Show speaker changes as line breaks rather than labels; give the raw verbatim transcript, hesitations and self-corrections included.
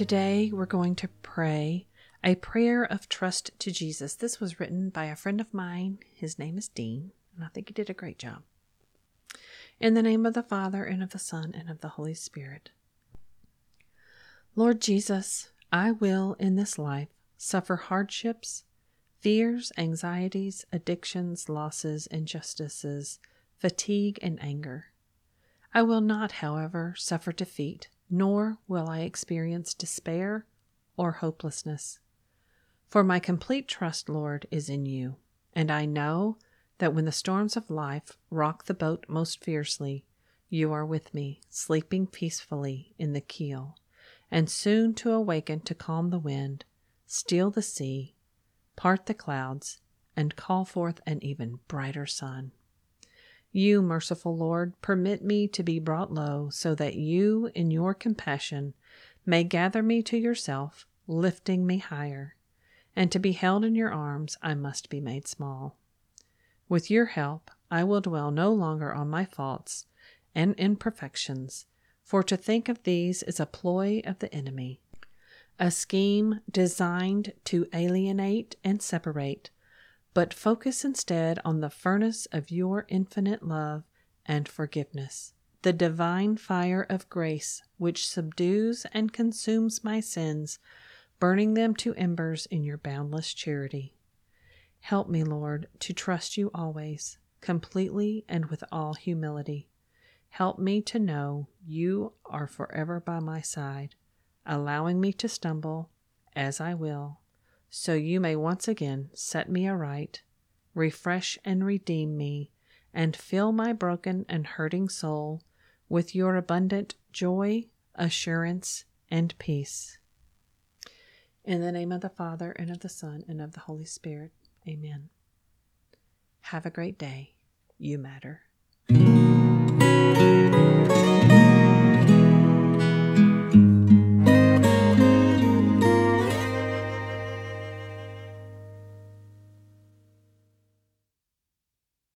Today we're going to pray a prayer of trust to Jesus. This was written by a friend of mine. His name is Dean, and I think he did a great job. In the name of the Father, and of the Son, and of the Holy Spirit. Lord Jesus, I will in this life suffer hardships, fears, anxieties, addictions, losses, injustices, fatigue, and anger. I will not, however, suffer defeat, nor will I experience despair or hopelessness. For my complete trust, Lord, is in you, and I know that when the storms of life rock the boat most fiercely, you are with me, sleeping peacefully in the keel, and soon to awaken to calm the wind, still the sea, part the clouds, and call forth an even brighter sun. You, merciful Lord, permit me to be brought low, so that you, in your compassion, may gather me to yourself, lifting me higher. And to be held in your arms, I must be made small. With your help, I will dwell no longer on my faults and imperfections, for to think of these is a ploy of the enemy, a scheme designed to alienate and separate, but focus instead on the furnace of your infinite love and forgiveness, the divine fire of grace which subdues and consumes my sins, burning them to embers in your boundless charity. Help me, Lord, to trust you always, completely and with all humility. Help me to know you are forever by my side, allowing me to stumble, as I will, so you may once again set me aright, refresh and redeem me, and fill my broken and hurting soul with your abundant joy, assurance, and peace. In the name of the Father, and of the Son, and of the Holy Spirit. Amen. Have a great day. You matter.